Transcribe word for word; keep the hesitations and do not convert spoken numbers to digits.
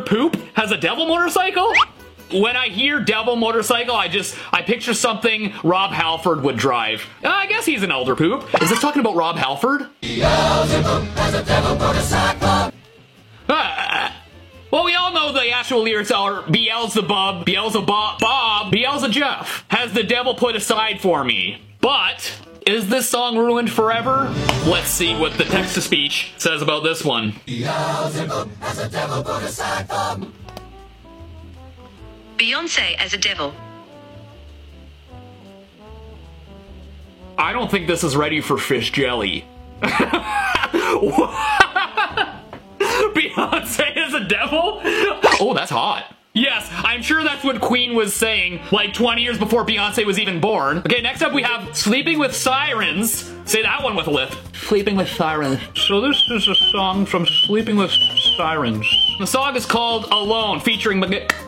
poop has a devil motorcycle? When I hear devil motorcycle, I just, I picture something Rob Halford would drive. Uh, I guess he's an elder poop. Is this talking about Rob Halford? Beelzebub has a devil motorcycle. Uh, well, we all know the actual lyrics are Beelzebub, Beelzebub, Bob, Beelzejeff has the devil put aside for me. But, is this song ruined forever? Let's see what the text-to-speech says about this one. Beelzebub has a devil put aside for me. Beyonce as a devil. I don't think this is ready for fish jelly. Beyonce as a devil? Oh, that's hot. Yes, I'm sure that's what Queen was saying like twenty years before Beyonce was even born. Okay, next up we have Sleeping with Sirens. Say that one with a lisp. Sleeping with Sirens. So this is a song from Sleeping with Sirens. The song is called Alone, featuring Mag-